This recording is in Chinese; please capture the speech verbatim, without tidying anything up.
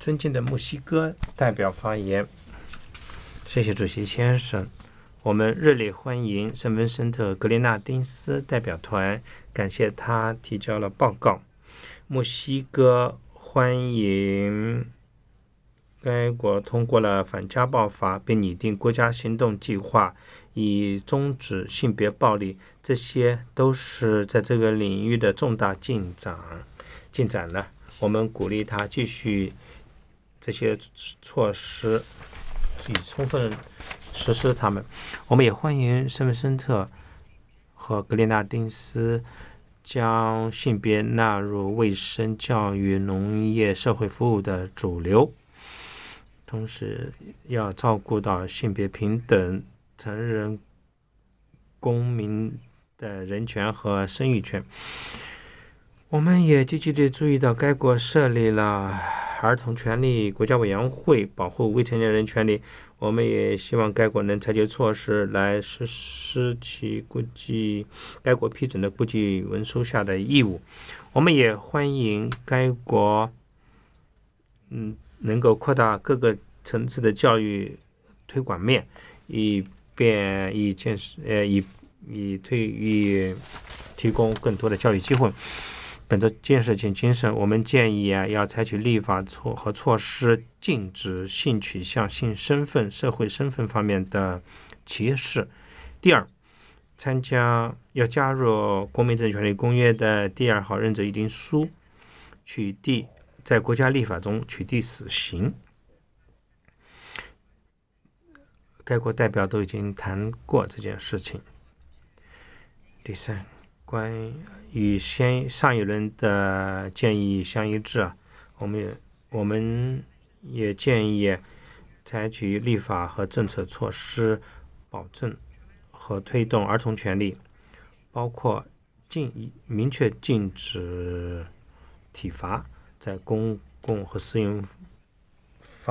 尊敬的墨西哥代表发言。谢谢主席先生。我们热烈欢迎圣文森特格列纳丁斯代表团，感谢他提交了报告。墨西哥欢迎该国通过了反家暴法，并拟定国家行动计划，以终止性别暴力，这些都是在这个领域的重大进展。进展了，我们鼓励他继续这些措施，以充分实施它们。我们也欢迎圣文森特和格列纳丁斯将性别纳入卫生、教育、农业、社会服务的主流，同时要照顾到性别平等、成人公民的人权和生育权。我们也积极地注意到该国设立了儿童权利国家委员会，保护未成年人权利。我们也希望该国能采取措施来实施其国际该国批准的国际文书下的义务。我们也欢迎该国嗯能够扩大各个层次的教育推广面，以便以建设呃以以推以提供更多的教育机会。本着建设性精神，我们建议啊，要采取立法措和措施，禁止性取向、性身份、社会身份方面的歧视。第二，参加要加入国民政治权利公约的第二号认证议定书，取缔在国家立法中取缔死刑。该国代表都已经谈过这件事情。第三，关于先上一轮的建议相一致啊，我们也我们也建议采取立法和政策措施，保证和推动儿童权利，包括禁明确禁止体罚在公共和私营